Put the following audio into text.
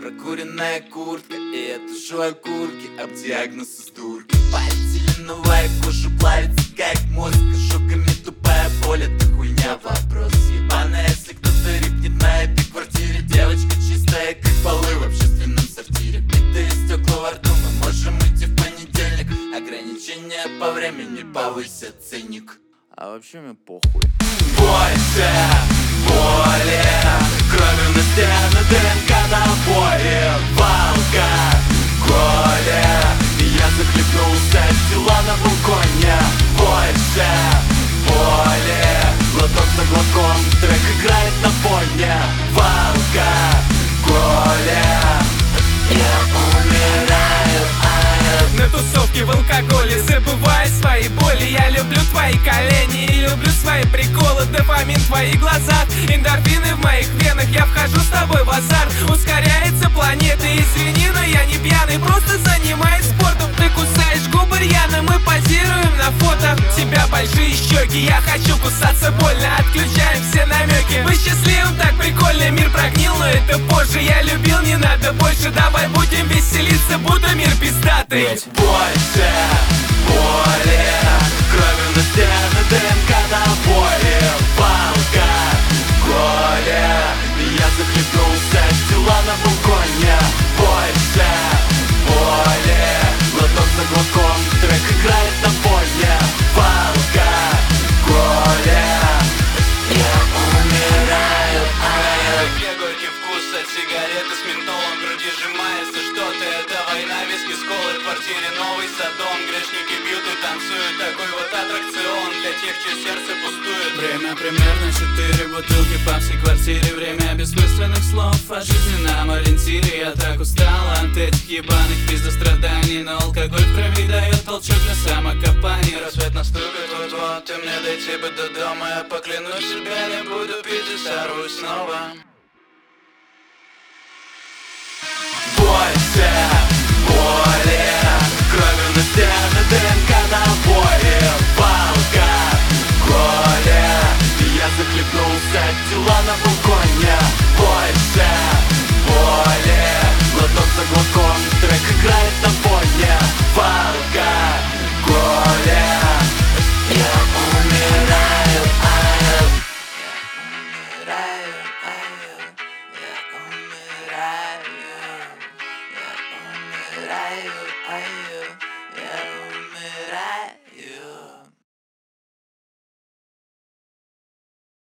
прокуренная куртка, и я тушу окурки об диагноз из дурки. Полиэтиленовая кожа плавится, как мозг, ожогами тупая боль, это хуйня, вопрос ебаный. Если кто-то рипнет на этой квартире, девочка чистая, как полы в общественном сортире. Битые стекла во рту, мы можем идти в понедельник. Ограничения по времени повысят ценник. А вообще мне похуй. Бойся боли, кровью на стены, ДНК на обои, валка, коля. Я захлебнулся от тела на балконе. Бойся боли, глоток за глотком, трек играет на фоне. Валка, коля. Я умираю, на тусовке в алкоголе, забывая свои боли. Я люблю твои колени и люблю свои приколы. Дофамин в твоих глазах, эндорфины в моих венах. Я вхожу с тобой в азарт, ускоряется планета. Извини, но я не пьяный, просто занимаюсь спортом. Ты кусаешь губы рьяно, мы позируем на фото. У тебя большие щеки, я хочу кусаться больно. Отключаем все намеки, мы счастливым, так прикольно. Мир прогнил, но это позже. Я любил, не надо больше. Давай будем веселиться, будто мир пиздатый. Бойся боли, кровью на стены, ДНК на обои, палка, коля. Я захлебнулся от тела на балконе. Бойся боли, глоток за глотком, трек играет на фоне. Палка, коля. Я умираю, Где горький вкус от сигареты с ментолом, в груди сжимается что-то. Это война, виски с колой, в квартире новый садом. Грешники бьют и танцуют, такой вот аттракцион для тех, чье сердце пустует. Время примерно 4 бутылки по всей квартире. Время бессмысленных слов о жизненном ориентире. Я так устал от этих ебаных пиздостраданий, но алкоголь в крови дает толчок на самокопание. Рассвет наступит вот-вот, и мне дойти бы до дома. Я поклянусь себе, не буду пить и сорвусь снова. бойся боли, кровью на стены, ДНК на обои, палка, коля. Я захлебнулся от тела на балконе. Бойся боли,